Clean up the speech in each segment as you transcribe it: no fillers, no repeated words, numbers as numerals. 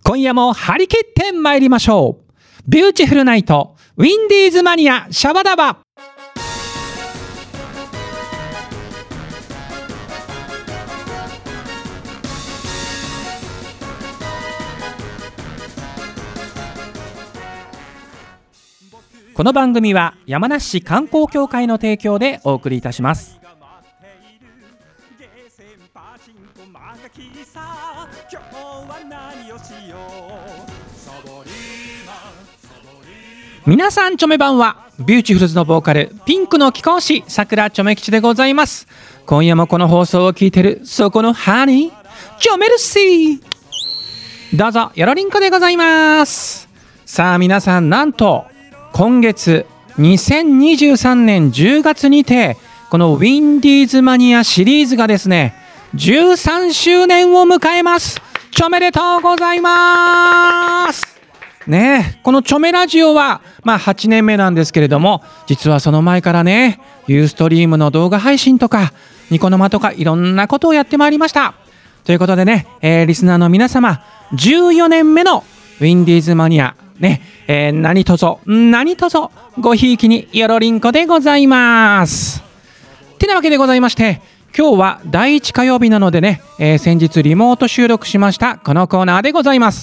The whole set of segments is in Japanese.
今夜も張り切って参りましょう。ビューティフルナイトウィンディーズマニアシャバダバ。この番組は山梨市観光協会の提供でお送りいたします。皆さんチョメ版はビューティフルズのボーカルピンクの貴公子さくらチョメ吉でございます。今夜もこの放送を聞いてるそこのハニーチョメルシー、どうぞよろりんこでございます。さあ皆さん、なんと今月2023年10月にてこのウィンディーズマニアシリーズがですね13周年を迎えます。おめでとうございますね。このチョメラジオは8年目なんですけれども、実はその前からねユーストリームの動画配信とかニコ生とかいろんなことをやってまいりました。ということでね、リスナーの皆様14年目のウィンディーズマニアね、何卒ごひいきによろりんこでございます。てなわけでございまして、今日は第1火曜日なのでね、先日リモート収録しましたこのコーナーでございます。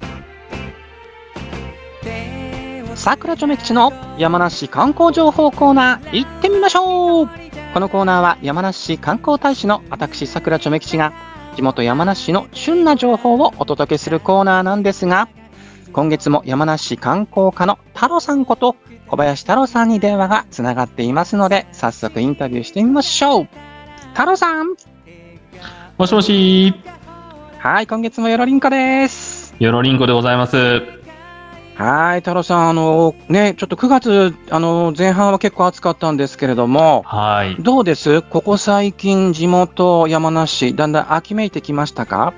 さくらちょめ吉の山梨観光情報コーナー行ってみましょう。このコーナーは山梨市観光大使の私さくらちょめ吉が地元山梨市の旬な情報をお届けするコーナーなんですが、今月も山梨市観光課の太郎さんこと小林太郎さんに電話がつながっていますので、早速インタビューしてみましょう。太郎さん。 もしもし。 はい、今月もよろりんこです。 よろりんこでございます。 はい、太郎さん、ちょっと9月前半は結構暑かったんですけれども、 はい、 どうです？ここ最近地元山梨だんだん秋めいてきましたか？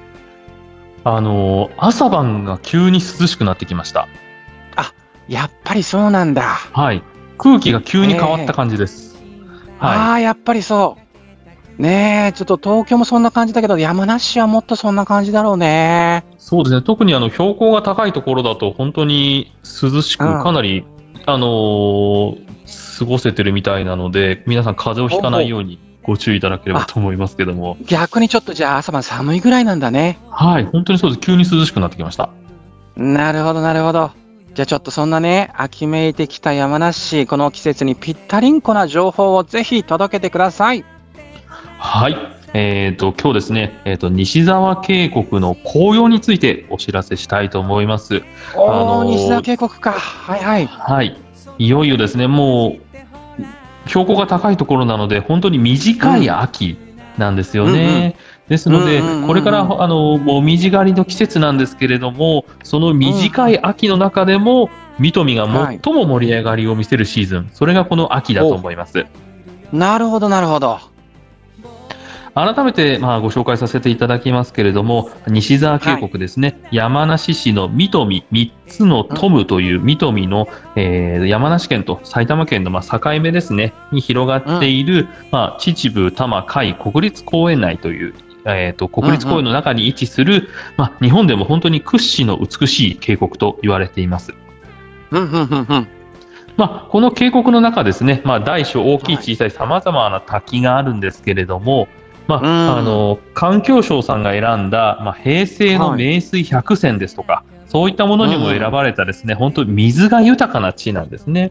朝晩が急に涼しくなってきました。 あ、やっぱりそうなんだ。 はい、空気が急に変わった感じです。 はい、やっぱりそうね。ちょっと東京もそんな感じだけど、山梨はもっとそんな感じだろうね。 そうですね。特に標高が高いところだと本当に涼しく、かなり過ごせてるみたいなので、皆さん風邪をひかないようにご注意いただければと思いますけども。 逆にちょっとじゃあ朝晩寒いぐらいなんだね。 はい、本当にそうです。急に涼しくなってきました。 なるほどなるほど。じゃあちょっとそんなね秋めいてきた山梨市、この季節にぴったりんこな情報をぜひ届けてください。 はい、今日ですね、西沢渓谷の紅葉についてお知らせしたいと思います。 西沢渓谷か。はいはい。 はい、いよいよですね、もう標高が高いところなので本当に短い秋なんですよね。ですので、これからもみじ狩りの季節なんですけれども、その短い秋の中でも三富が最も盛り上がりを見せるシーズン、それがこの秋だと思います。 なるほどなるほど。 改めてご紹介させていただきますけれども、西沢渓谷ですね、山梨市の三富3つのトムという三富の、山梨県と埼玉県の境目ですねに広がっている、秩父多摩海国立公園内という、国立公園の中に位置する、日本でも本当に屈指の美しい渓谷と言われています。この渓谷の中ですね、大小大きい小さいさまざまな滝があるんですけれども、環境省さんが選んだ、平成の名水百選ですとか、そういったものにも選ばれたですね、本当に水が豊かな地なんですね。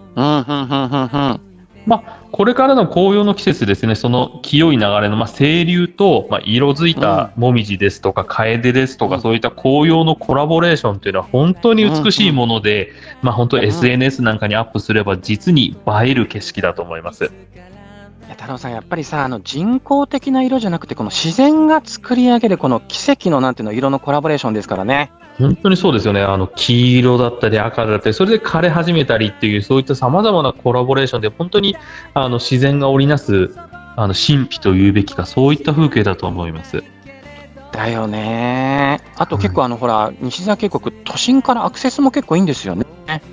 これからの紅葉の季節ですね、その清い流れの、清流と、色づいたもみじですとか楓ですとか、そういった紅葉のコラボレーションというのは本当に美しいもので、本当 SNS なんかにアップすれば実に映える景色だと思います。 太郎さん、やっぱりさ、人工的な色じゃなくてこの自然が作り上げるこの奇跡の色のコラボレーションですからね。 本当にそうですよね。黄色だったり赤だったり、それで枯れ始めたりっていう、そういったさまざまなコラボレーションで本当に自然が織りなす神秘というべきか、そういった風景だと思います。 だよね。あと結構ほら西沢渓谷、都心からアクセスも結構いいんですよね。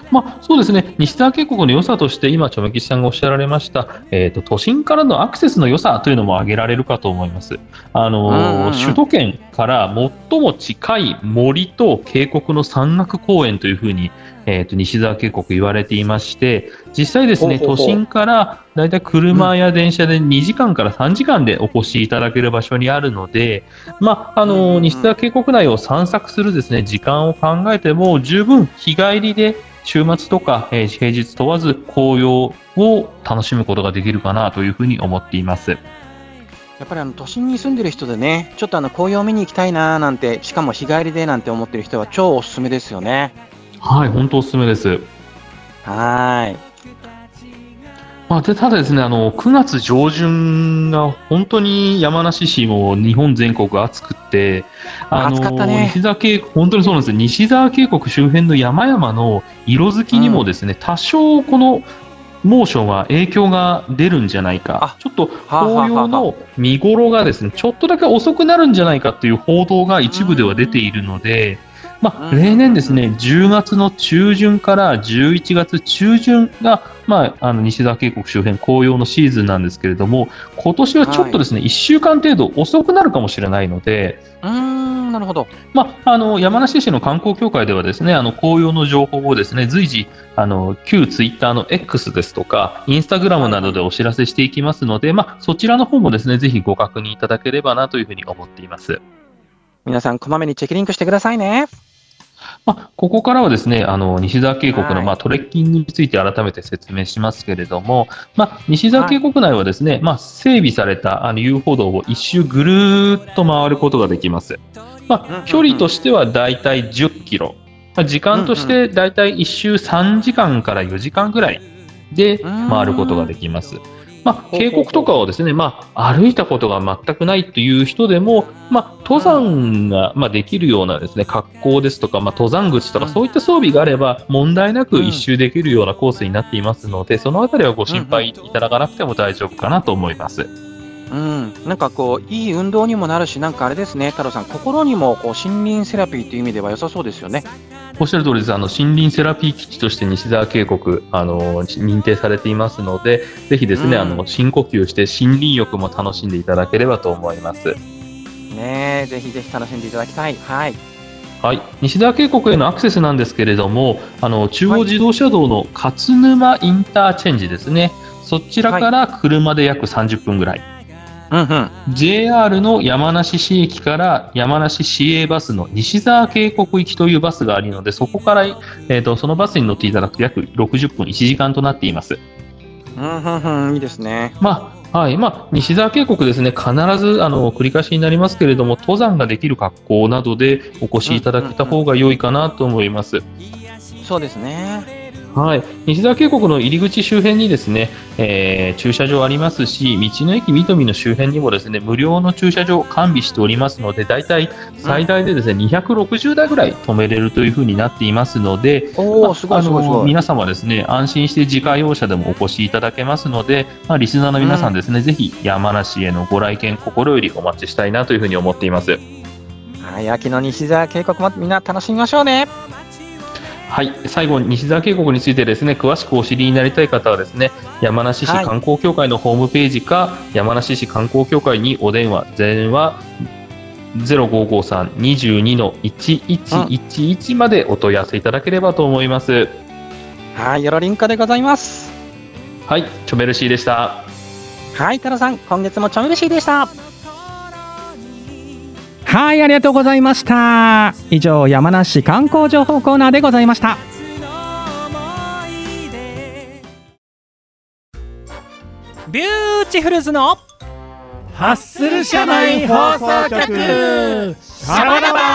そうですね、西沢渓谷の良さとして、今、チョメ吉さんがおっしゃられました、都心からのアクセスの良さというのも挙げられるかと思います。首都圏から最も近い森と渓谷の山岳公園というふうに、西沢渓谷言われていまして、実際ですね、都心からだいたい車や電車で2時間から3時間でお越しいただける場所にあるので、西沢渓谷内を散策するですね、時間を考えても十分日帰りで週末とか、平日問わず紅葉を楽しむことができるかなというふうに思っています。 やっぱり都心に住んでる人でね、ちょっと紅葉を見に行きたいななんて、しかも日帰りでなんて思ってる人は超おすすめですよね。 はい、本当おすすめです。 はい。 ただですね、9月上旬が本当に山梨市も日本全国暑くって暑かったね。 本当にそうなんですよ。西沢渓谷周辺の山々の色づきにもですね、多少この猛暑が影響が出るんじゃないか、ちょっと紅葉の見頃がですね、ちょっとだけ遅くなるんじゃないかという報道が一部では出ているので、例年ですね、10月の中旬から11月中旬が、西沢渓谷周辺紅葉のシーズンなんですけれども、今年はちょっとですね、1週間程度遅くなるかもしれないので、 なるほど。 山梨市の観光協会ではですね、紅葉の情報をですね、随時、旧ツイッターの X ですとか、インスタグラムなどでお知らせしていきますので、そちらの方もですね、ぜひご確認いただければなというふうに思っています。 皆さん、こまめにチェックリンクしてくださいね。 ここからはですね、西沢渓谷の、トレッキングについて改めて説明しますけれども、西沢渓谷内はですね、整備された遊歩道を一周ぐるーっと回ることができます。距離としてはだいたい10キロ、時間としてだいたい一周3時間から4時間ぐらいで回ることができます。渓谷とかをですね、歩いたことが全くないという人でも、登山ができるようなですね、格好ですとか、登山口とかそういった装備があれば問題なく一周できるようなコースになっていますので、そのあたりはご心配いただかなくても大丈夫かなと思います。 なんかいい運動にもなるし、なんかあれですね、太郎さん、心にも森林セラピーという意味では良さそうですよね。 おっしゃる通りです。森林セラピー基地として西沢渓谷認定されていますので、ぜひですね、深呼吸して森林浴も楽しんでいただければと思います。 ぜひぜひ楽しんでいただきたい。はい。 西沢渓谷へのアクセスなんですけれども、中央自動車道の勝沼インターチェンジですね。そちらから車で約30分ぐらい。JR の山梨市駅から山梨市営バスの西沢渓谷行きというバスがあるので、そこから、そのバスに乗っていただくと約60分1時間となっています。 いいですね。 西沢渓谷ですね、必ず繰り返しになりますけれども、登山ができる格好などでお越しいただけた方が良いかなと思います。 そうですね。 西沢渓谷の入り口周辺にですね、駐車場ありますし、道の駅みとみの周辺にもですね、無料の駐車場を完備しておりますので、だいたい最大でですね、260台ぐらい止めれるというふうになっていますので、皆様ですね、安心して自家用車でもお越しいただけますので、リスナーの皆さんですね、ぜひ山梨へのご来県心よりお待ちしたいなというふうに思っています。 秋の西沢渓谷もみんな楽しみましょうね。 最後に西沢渓谷についてですね、詳しくお知りになりたい方はですね、山梨市観光協会のホームページか、山梨市観光協会にお電話0553-22-1111までお問い合わせいただければと思います。 よろりんかでございます。 チョメルシーでした。 太郎さん、今月もチョメルシーでした。 ありがとうございました。以上、山梨観光情報コーナーでございました。ビューティフルズのハッスル社内放送局シャバダバ。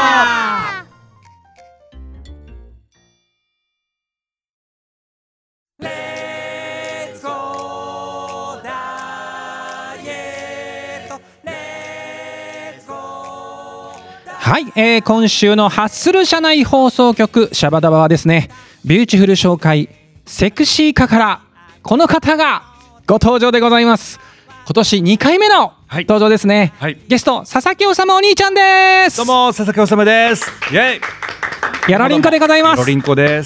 今週のハッスル社内放送局シャバダバはですね、ビューティフル紹介セクシー化からこの方がご登場でございます。今年2回目の登場ですね。ゲスト佐々木修お兄ちゃんです。 どうも佐々木修です。イエイ。 やらりんこでございます。 やらりんこです。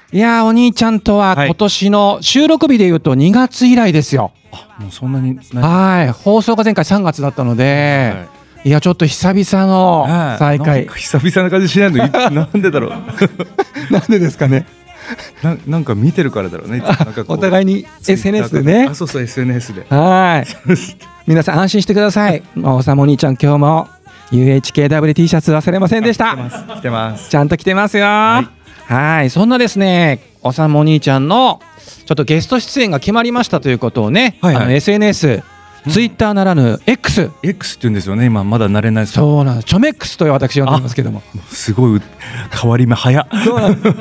いやー、お兄ちゃんとは今年の収録日でいうと2月以来ですよ。 もうそんなに。 はい、放送が前回3月だったので、いやちょっと久々の再会。 久々な感じしないのなんでだろう。 なんでですかね。 なんか見てるからだろうね。なんかお互いに SNS でね。 そうそう SNS で。 はい。皆さん安心してください。おさも兄ちゃん今日も UHKWT シャツ忘れませんでした。 着てます。 ちゃんと着てますよ。はい、そんなですね、おさも兄ちゃんのちょっとゲスト出演が決まりましたということをね、SNS、ツイッターならぬ X って言うんですよね。今まだ慣れないです。 そうなんです。チョメックスと私呼んでますけども。 すごい変わり目早っ。 そうなんです。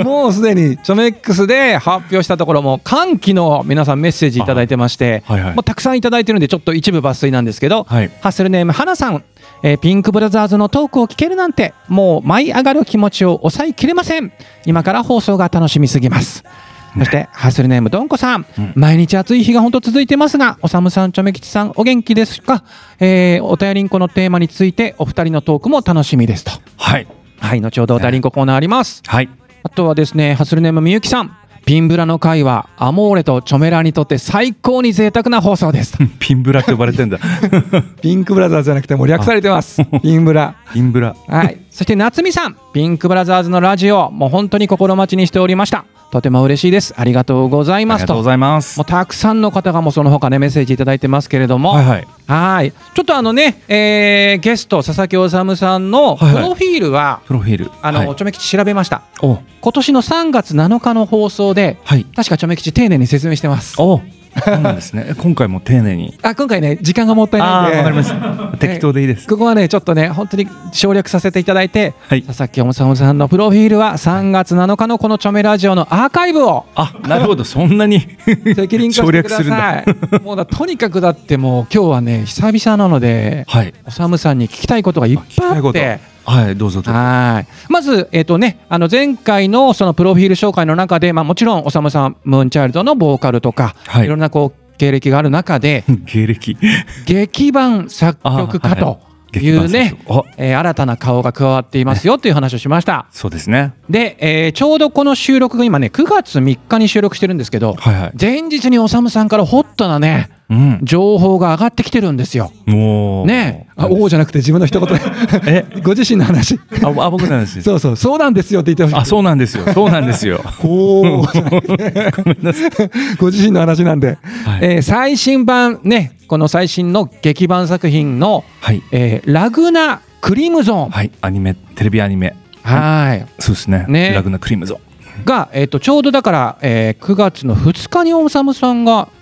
もうすでにチョメックスで発表したところも歓喜の皆さんメッセージいただいてまして、もうたくさんいただいてるんでちょっと一部抜粋なんですけど、ハッスルネーム花さん。ピンクブラザーズのトークを聞けるなんてもう舞い上がる気持ちを抑えきれません。今から放送が楽しみすぎます。そしてハッスルネームどんこさん、毎日暑い日が本当続いてますが、おさむさん、ちょめきちさんお元気ですか。おたやりんこのテーマについてお二人のトークも楽しみですと。はい、後ほどおたやりんこコーナーあります。あとはですね、ハッスルネームみゆきさん、ピンブラの会はアモーレとチョメラにとって最高に贅沢な放送ですピンブラって呼ばれてんだピンクブラザーズじゃなくても略されてますピンブラ。はい。そして夏美さん、ピンクブラザーズのラジオもう本当に心待ちにしておりました。とても嬉しいです。ありがとうございますと。 ありがとうございます。 もうたくさんの方がもうその他ねメッセージいただいてますけれども、はいちょっとね、ゲスト佐々木修さんのプロフィールは、ちょめきち調べました。今年の3月7日の放送で、確かちょめきち丁寧に説明してます。 そうなんですね。今回も丁寧に。 今回ね時間がもったいないんで。 わかりました。適当でいいです。 ここはねちょっとね本当に省略させていただいて、佐々木修さんのプロフィールは3月7日のこのチョメラジオのアーカイブを。 なるほど、そんなに省略するんだ。もうとにかくだってもう今日はね久々なので、修さんに聞きたいことがいっぱいあって。 どうぞ。 まず前回のそのプロフィール紹介の中で、もちろん修さんムーンチャイルドのボーカルとか、いろんなこう経歴がある中で劇版作曲家というね、新たな顔が加わっていますよという話をしました。 そうですね。 で、ちょうどこの収録が今ね9月3日に収録してるんですけど、前日に修さんからホットなね情報が上がってきてるんですよ。ね、おおじゃなくて自分の一言でご自身の話。 僕の話。 そうなんですよって言ってほしい。 そうなんですよ。そうなんですよ。ごめんなさい。 ご自身の話なんで、最新版ね、この最新の劇版作品のラグナクリムゾン、 アニメ、テレビアニメ、そうですね。ラグナクリムゾンがちょうどだから9月の2日に修さんが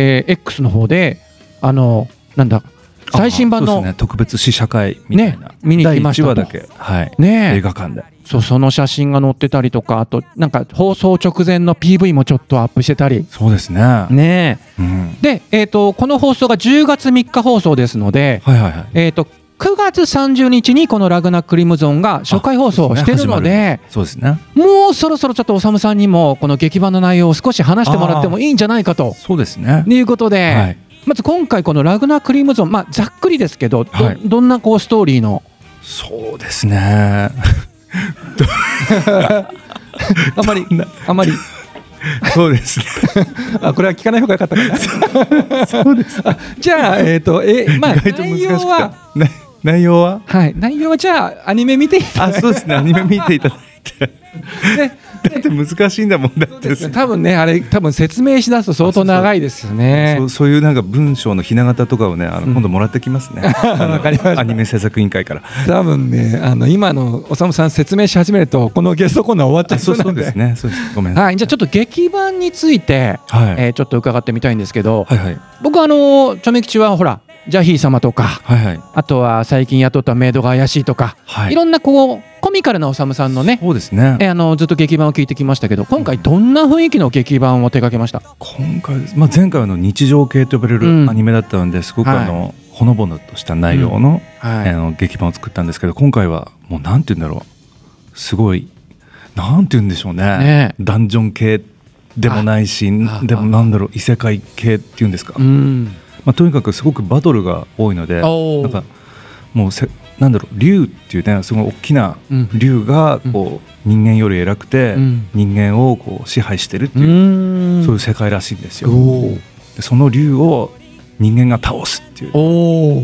X の方でなんだ最新版の特別試写会みたいな見に来ましたと。 第1話だけ映画館でその写真が載ってたりとか、あとなんか放送直前の PV もちょっとアップしてたり。 そうですね。 でこの放送が10月3日放送ですので、9月30日にこのラグナクリムゾンが初回放送してるので、もうそろそろちょっと修さんにもこの劇版の内容を少し話してもらってもいいんじゃないかということで、まず今回このラグナクリムゾン、ざっくりですけどどんなこうストーリーの。 そうですねあまりそうですねこれは聞かない方がよかったかなそうですじゃあ内容は内容はじゃあアニメ見ていただいて。 そうですね、アニメ見ていただいてだって難しいんだもん。だって多分説明しだすと相当長いですよね。 そういうなんか文章のひな形とかをね今度もらってきますね。 わかりました。 アニメ制作委員会から多分ね今の修さん説明し始めるとこのゲストコーナー終わっちゃいそうなので。 そうですね。ごめんなさい。 じゃあちょっと劇版についてちょっと伺ってみたいんですけど、僕ちょめきちはほらジャヒー様とか、あとは最近雇ったメイドが怪しいとか、いろんなこうコミカルな修さんのね、 そうですね、 ずっと劇版を聞いてきましたけど、今回どんな雰囲気の劇版を手掛けました？ 今回、前回は日常系と呼ばれるアニメだったので、すごくほのぼのとした内容の劇版を作ったんですけど、今回はもうなんて言うんだろう、すごいなんて言うんでしょうね、ダンジョン系でもないし、でもなんだろう、異世界系っていうんですか、とにかくすごくバトルが多いので、なんかもうなんだろう、竜っていうね、すごい大きな竜がこう人間より偉くて人間をこう支配してるっていう、そういう世界らしいんですよ。でその竜を人間が倒すっていう、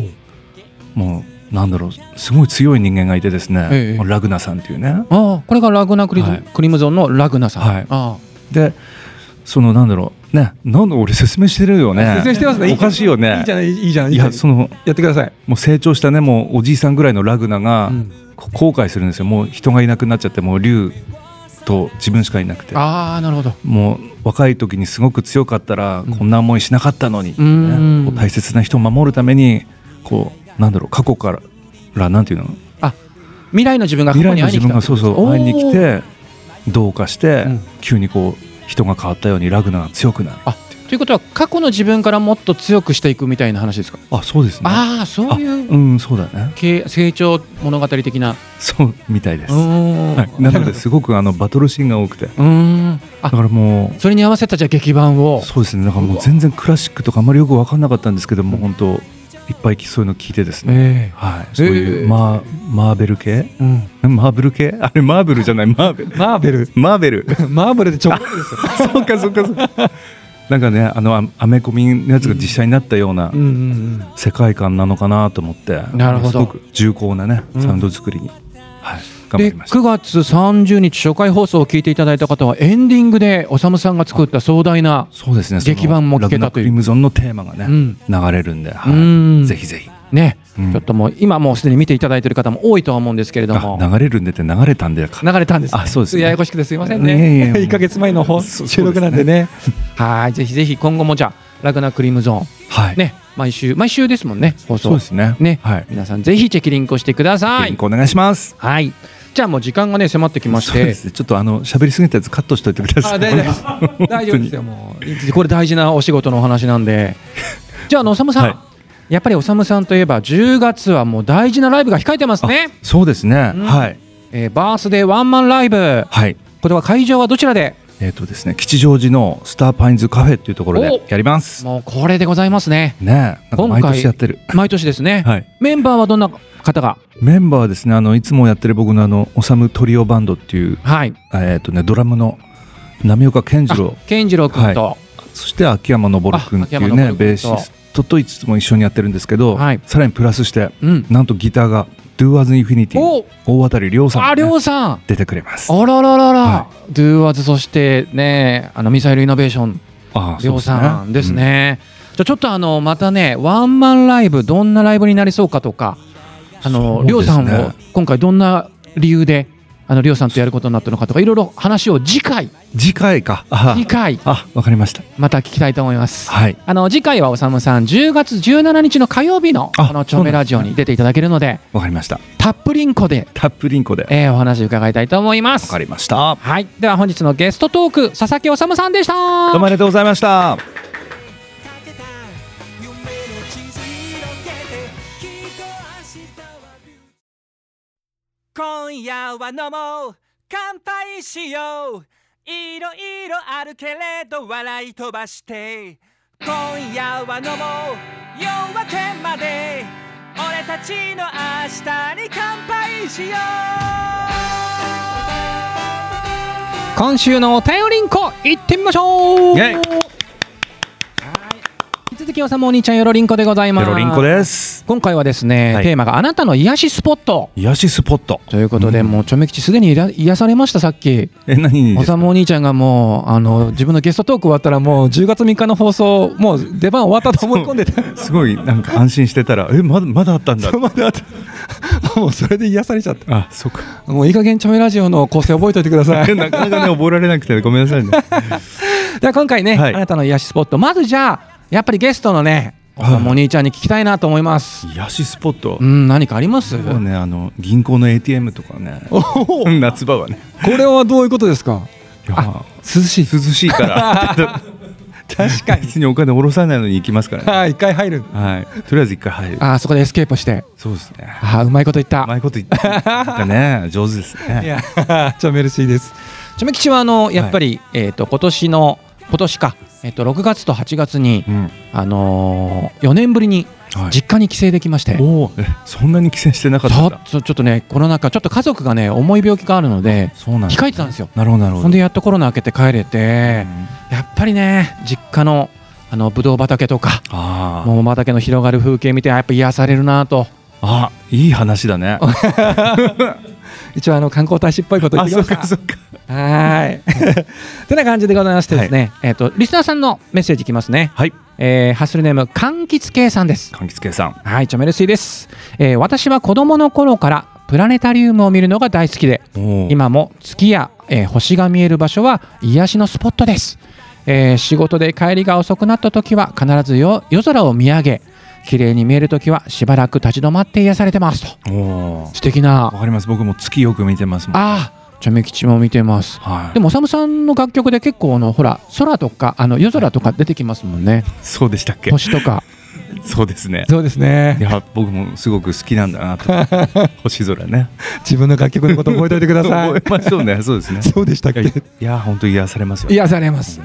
もうなんだろう、すごい強い人間がいてですね、ラグナさんっていうね。 これがラグナクリムゾンのラグナさん。 でそのなんだろうね、なんで俺説明してるよね。 説明してますね。 おかしいよね。 いいじゃない、いいじゃん。 いや、そのやってください。 もう成長したね、もうおじいさんぐらいのラグナが後悔するんですよ。もう人がいなくなっちゃって、もう竜と自分しかいなくて。 なるほど。 もう若い時にすごく強かったらこんな思いしなかったのに、ね、大切な人を守るためにこうなんだろう、過去からなんていうの、 未来の自分が過去に会いに来た。 そうそう会いに来てどうかして、急にこう人が変わったようにラグナが強くなる。 ということは過去の自分からもっと強くしていくみたいな話ですか？ そうですね。 そういう、 そうだね。 成長物語的な。 そうみたいです。なのですごくバトルシーンが多くて、だからもうそれに合わせたじゃあ劇版を。 そうですね。だからもう全然クラシックとかあんまりよく分かんなかったんですけども、本当いっぱいそういうの聞いてですね、そういうマーベル系、マーブル系、あれマーブルじゃない、マーベルマーベルでちょっとですよ。 そうかそうか。なんかね、アメコミのやつが実写になったような世界観なのかなと思って、 なるほど、 すごく重厚なねサウンド作りに、頑張りました。 9月30日初回放送を聞いていただいた方はエンディングでおさむさんが作った壮大な劇版も聞けたという、 ラグナクリムゾンのテーマがね、流れるんで、ぜひぜひね、ちょっともう今もうすでに見ていただいている方も多いとは思うんですけれども、 流れるんでって流れたんで流れたんです、ね、 そうですね、 ややこしくてすいませんね。1ヶ月前の収録なんでね。ぜひぜひ今後もじゃあラグナクリムゾン、ね、毎週ですもんね、放送。 そうですね。 皆さんぜひチェキリンクをしてください。 リンクお願いします。 じゃあもう時間がね迫ってきまして、そうですね、 ちょっと喋りすぎたやつカットしといてください。 大丈夫ですよ。もうこれ大事なお仕事のお話なんで。じゃあおさむさん、やっぱりおさむさんといえば10月はもう大事なライブが控えてますね。 そうですね。 バースデーワンマンライブ。これは会場はどちらで？ ですね、吉祥寺のスターパインズカフェっていうところでやります。 もうこれでございますね。 なんか毎年やってる。 毎年ですね。メンバーはどんな方が？ メンバーはですね、いつもやってる僕のおさむトリオバンドっていう、ドラムの波岡健次郎君と、 そして秋山昇君っていうねベーシストといつも一緒にやってるんですけど、さらにプラスして、なんとギターが Do As Infinity 大当たり亮さんが出てくれます。 あらららら、Do As、そしてね、ミサイルイノベーション亮さんですね。じゃあちょっとまたね、ワンマンライブどんなライブになりそうかとか、亮さんを今回どんな理由で亮さんとやることになったのかとか、いろいろ話を次回わかりました。 また聞きたいと思います。次回はおさむさん10月17日の火曜日のチョメラジオに出ていただけるので、 わかりました。 たっぷりんこでお話伺いたいと思います。 わかりました。 では本日のゲストトーク、佐々木おさむさんでした。 どうもありがとうございました。 今夜は飲もう、乾杯しよう、いろいろあるけれど笑い飛ばして、今夜は飲もう、夜明けまで俺たちの明日に乾杯しよう。今週のお便りんこ行ってみましょう。引き続きおさむお兄ちゃんよろりんこでございます。 よろりんこです。 今回はですね、テーマがあなたの癒しスポットということで、もうちょめきちすでに癒されました。さっきおさむお兄ちゃんがもう自分のゲストトーク終わったらもう10月3日の放送もう出番終わったと思い込んでた。 すごいなんか安心してたらまだあったんだ。 まだあった。もうそれで癒されちゃった。 そうか。 もういい加減チョメラジオの構成覚えておいてください。 なかなかね覚えられなくてごめんなさいね。 では今回ね、あなたの癒しスポット、まずじゃあやっぱりゲストのねお兄ちゃんに聞きたいなと思います。 癒しスポット、 何かあります？ そうね、銀行の ATM とかね。夏場はね。 これはどういうことですか？涼しいから確かに別にお金下ろさないのに行きますからね。 一回入る。 とりあえず一回入る。 そこでエスケープして。 そうですね。 うまいこと言った。 ね、上手ですね。 いや、ちょメルシーです。ちょめ吉はやっぱり今年か 6月と8月に、 うん、 4年ぶりに実家に帰省できまして、 おそんなに帰省してなかったんだ。 ちょっとねコロナ禍ちょっと家族がね重い病気があるので控えてたんですよ。 なるほどなるほど。 ほんでやっとコロナ明けて帰れて、やっぱりね実家のぶどう畑とか桃畑の広がる風景見てやっぱ癒されるなと。 いい話だね。 一応観光大使っぽいこと言ってきました。 そっかはいてな感じでございましてですね、リスナーさんのメッセージいきますね。 はい、 ハッスルネーム柑橘系さんです。 柑橘系さん、 はい、チョメルシーです。私は子供の頃からプラネタリウムを見るのが大好きで、今も月や、星が見える場所は癒しのスポットです。仕事で帰りが遅くなった時は必ず夜空を見上げ、綺麗に見える時はしばらく立ち止まって癒されてますと。素敵な。 わかります。僕も月よく見てますもん。 チョメ吉も見てます、でもおさむさんの楽曲で結構ほら空とか夜空とか出てきますもんね。 そうでしたっけ。 星とかそうですね。 そうですね。 いや僕もすごく好きなんだなと。星空ね。 自分の楽曲のこと覚えておいてください。 覚えましょうね。そうですね。 そうでしたっけ。 いや本当に癒されますよ。 癒されます。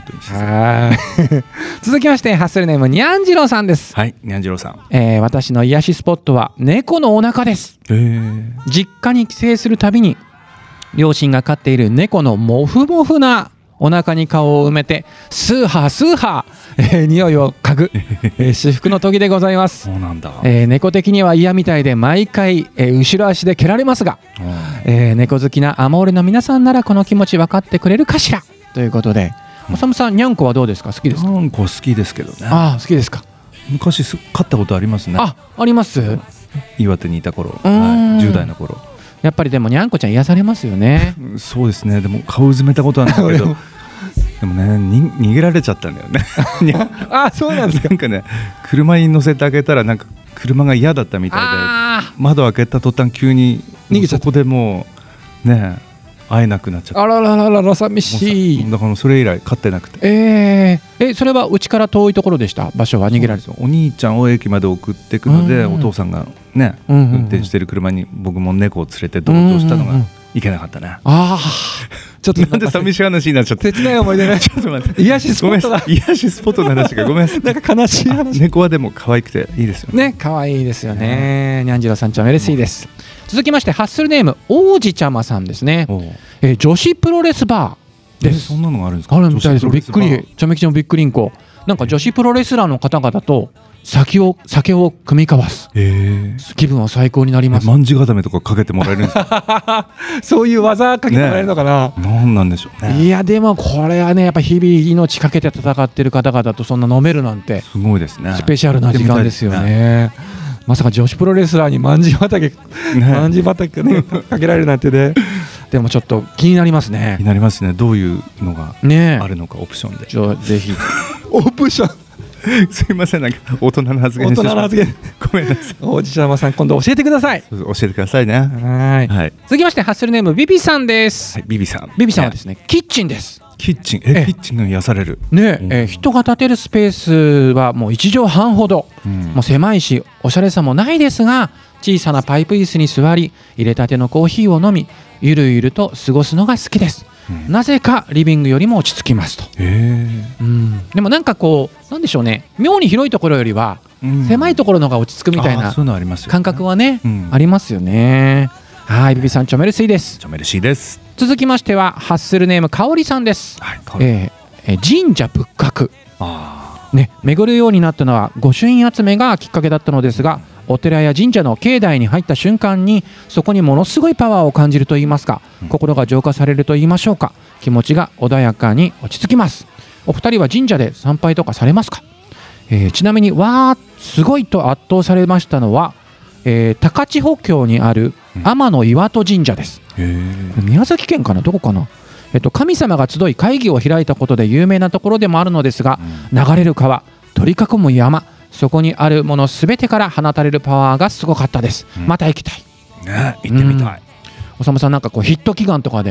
続きましてハッスルネームにゃんじろうさんです。 はい、にゃんじろうさん。 私の癒しスポットは猫のお腹です。実家に帰省するたびに両親が飼っている猫のモフモフなお腹に顔を埋めてスーハースーハー、匂いを嗅ぐ、至福の時でございます。 そうなんだ。 猫的には嫌みたいで毎回、後ろ足で蹴られますが、猫好きなアモーレの皆さんならこの気持ち分かってくれるかしらということで、おさむさんにゃんこはどうですか。好きですか。 にゃんこ好きですけどね。 好きですか。 昔飼ったことありますね。 あります。 岩手にいた頃、10代の頃。 やっぱりでもにゃんこちゃん癒されますよね。 そうですね。でも顔を埋めたことはないけどでもね逃げられちゃったんだよね。 そうなんですか。 なんかね車に乗せてあげたらなんか車が嫌だったみたいで、窓開けた途端急に逃げちゃって、そこでもうね会えなくなっちゃった。 あらららら寂しい。 だからそれ以来飼ってなくて。 それはうちから遠いところでした。場所は逃げられた。 お兄ちゃんを駅まで送っていくので、お父さんがね運転してる車に僕も猫を連れて同乗したのがいけなかったね。ちょっとなんで寂しい話になっちゃった。 切ない思い出ね。ちょっと待って。癒しスポットだ。 癒しスポットの話がごめんなさい。なんか悲しい話。猫はでも可愛くていいですよね。 可愛いですよね。にゃんじろうさんちゃんメルシーです。続きましてハッスルネーム王子ちゃまさんですね。女子プロレスバーです。 そんなのがあるんですか。 あるみたいです。びっくり。ちょめきちもびっくりんこ。なんか女子プロレスラーの方々と酒を酌み交わす。気分は最高になります。 まんじ固めとかかけてもらえるんですか。 そういう技かけてもらえるのかな。 なんなんでしょうね。 いやでもこれはねやっぱ日々命かけて戦ってる方々とそんな飲めるなんてすごいですね。 スペシャルな時間ですよね。まさか女子プロレスラーにまんじ畑ねかけられるなんてね。でもちょっと気になりますね。 気になりますね。どういうのがあるのか、オプションで。 ぜひオプション。 すいません、なんか大人の発言してしまって。ごめんなさい。 おじちゃまさん今度教えてください。 教えてくださいね。 はい。続きましてハッスルネームビビさんです。 ビビさんはですねキッチンです。 キッチンキッチンが癒されるね。人が立てるスペースはもう1畳半ほど、もう狭いしおしゃれさもないですが、小さなパイプ椅子に座り入れたてのコーヒーを飲みゆるゆると過ごすのが好きです。なぜかリビングよりも落ち着きますと。でもなんかこうなんでしょうね、妙に広いところよりは狭いところの方が落ち着くみたいな感覚はねありますよね。はい、ビビさんチョメルシーです。 チョメルシーです。 続きましてはハッスルネームかおりさんです。神社仏閣ね、巡るようになったのは御朱印集めがきっかけだったのですが、お寺や神社の境内に入った瞬間にそこにものすごいパワーを感じるといいますか、心が浄化されると言いましょうか、気持ちが穏やかに落ち着きます。お二人は神社で参拝とかされますか。ちなみにすごいと圧倒されましたのは、高千穂峡にある天の岩戸神社です。宮崎県かな、どこかな。神様が集い会議を開いたことで有名なところでもあるのですが、流れる川、取り囲む山、そこにあるものすべてから放たれるパワーがすごかったです。また行きたい、 行ってみたい。 おさむさんなんかこうヒット祈願とかで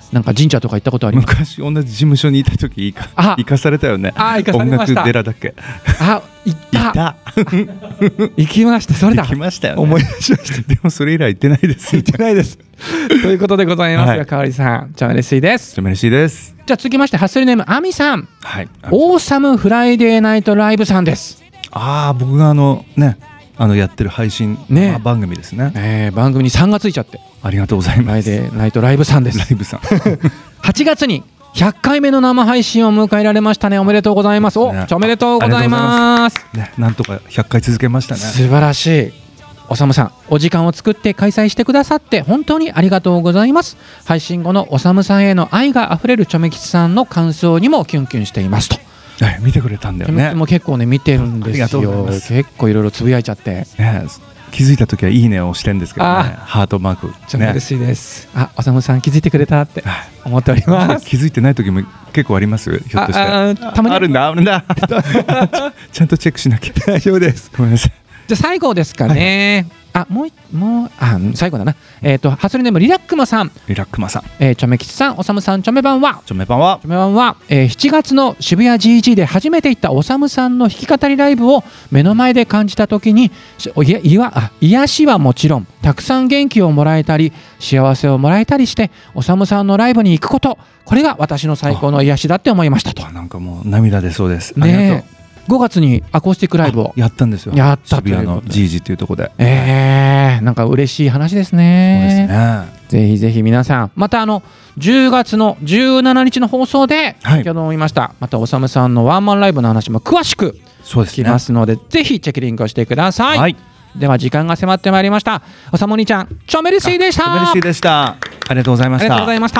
なんか神社とか行ったことありますか？ 昔同じ事務所にいた時行かされたよね。 行かされました。 音楽寺だっけ。 行った行きました。それだ、 行きましたよね。 思い出しました。 でもそれ以来行ってないです。 行ってないですということでございますが、かわりさん、ちょめれしいです。 ちょめれしいです。 じゃあ続きまして、ハッスルネームアミさん、 はい、 オーサムフライデーナイトライブさんです。 僕がやってる配信番組ですね。 番組に3がついちゃってありがとうございます。 フライデーナイトライブさんです。 ライブさん 8月に100回目の生配信を迎えられましたね。おめでとうございます。おめでとうございます。 なんとか100回続けましたね。 素晴らしい。おさむさん、お時間を作って開催してくださって本当にありがとうございます。配信後のおさむさんへの愛があふれるチョメ吉さんの感想にもキュンキュンしていますと。 見てくれたんだよね。 も結構ね見てるんですよ。結構いろいろつぶやいちゃって、 気づいた時はいいねをしてるんですけどね。ハートマーク。 ちょっと嬉しいです。おさむさん気づいてくれたって思っております。 気づいてない時も結構あります。ひょっとして。 たまにあるんだちゃんとチェックしなきゃ。 大丈夫です。 ごめんなさい。 じゃあ最後ですかね。最後だな。ハスルネームリラックマさん。 リラックマさん。 チョメ吉さん、おさむさん、チョメ版は。 チョメ版は。 7月の渋谷 GG で初めて行ったおさむさんの弾き語りライブを目の前で感じたときに、癒しはもちろん、たくさん元気をもらえたり、幸せをもらえたりして、おさむさんのライブに行くこと、これが私の最高の癒しだって思いましたと。 なんかもう涙出そうです。 ねえ。5月にアコースティックライブをやったんですよ。渋谷の GG っていうところで。なんか嬉しい話ですね。ぜひぜひ皆さん、また10月の17日の放送で、先ほども言いました、またおさむさんのワンマンライブの話も詳しく聞きますので、ぜひチェックリンクをしてください。では時間が迫ってまいりました。おさむお兄ちゃん、チョメルシーでした。 チョメルシーでした。ありがとうございました。 ありがとうございました。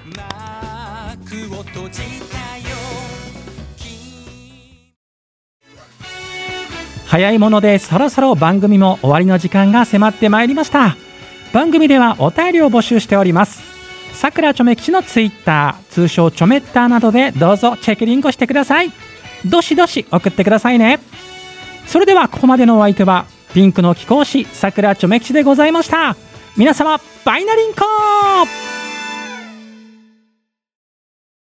早いものでそろそろ番組も終わりの時間が迫ってまいりました。番組ではお便りを募集しております。さくらちょめ吉のツイッター、通称ちょめッターなどでどうぞチェックリンクしてください。どしどし送ってくださいね。それではここまでのお相手はピンクの貴公子さくらちょめ吉でございました。皆様バイナリンコー。